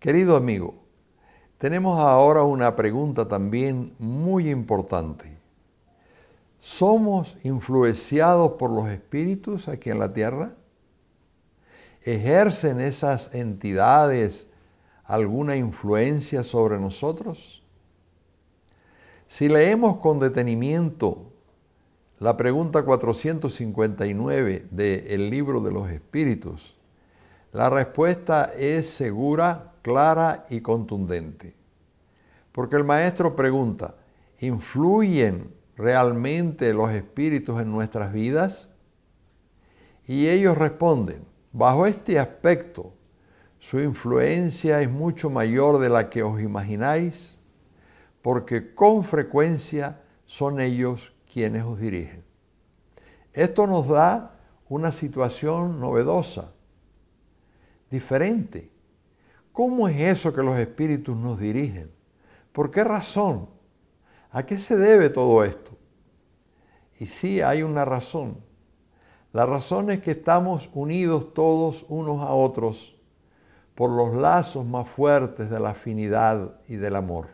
Querido amigo, tenemos ahora una pregunta también muy importante. ¿Somos influenciados por los espíritus aquí en la tierra? ¿Ejercen esas entidades alguna influencia sobre nosotros? Si leemos con detenimiento la pregunta 459 del Libro de los Espíritus, la respuesta es segura, clara y contundente. Porque el maestro pregunta, ¿influyen realmente los espíritus en nuestras vidas? Y ellos responden, bajo este aspecto, su influencia es mucho mayor de la que os imagináis, porque con frecuencia son ellos quienes os dirigen. Esto nos da una situación novedosa, diferente. ¿Cómo es eso que los espíritus nos dirigen? ¿Por qué razón? ¿A qué se debe todo esto? Y sí, hay una razón. La razón es que estamos unidos todos unos a otros por los lazos más fuertes de la afinidad y del amor.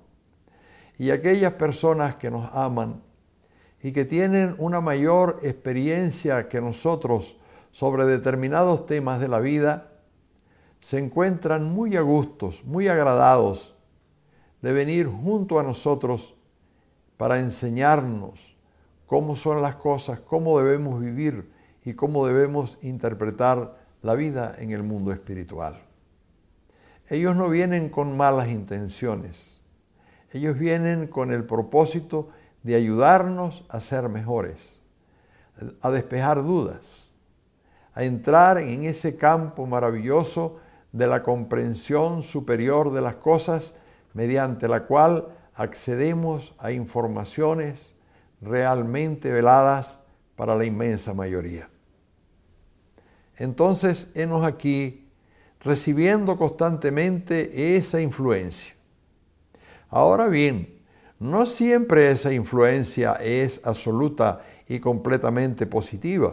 Y aquellas personas que nos aman y que tienen una mayor experiencia que nosotros sobre determinados temas de la vida, se encuentran muy a gustos, muy agradados de venir junto a nosotros para enseñarnos cómo son las cosas, cómo debemos vivir y cómo debemos interpretar la vida en el mundo espiritual. Ellos no vienen con malas intenciones. Ellos vienen con el propósito de ayudarnos a ser mejores, a despejar dudas, a entrar en ese campo maravilloso de la comprensión superior de las cosas, mediante la cual accedemos a informaciones realmente veladas para la inmensa mayoría. Entonces, henos aquí recibiendo constantemente esa influencia. Ahora bien, no siempre esa influencia es absoluta y completamente positiva.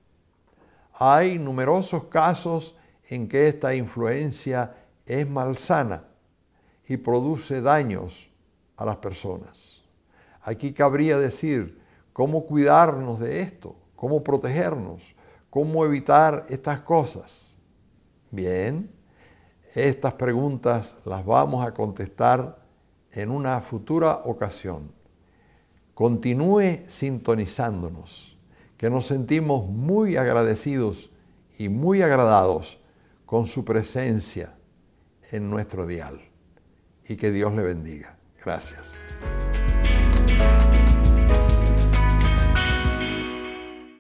Hay numerosos casos en que esta influencia es malsana y produce daños a las personas. Aquí cabría decir cómo cuidarnos de esto, cómo protegernos, cómo evitar estas cosas. Bien, estas preguntas las vamos a contestar en una futura ocasión. Continúe sintonizándonos, que nos sentimos muy agradecidos y muy agradados con su presencia en nuestro dial. Y que Dios le bendiga. Gracias.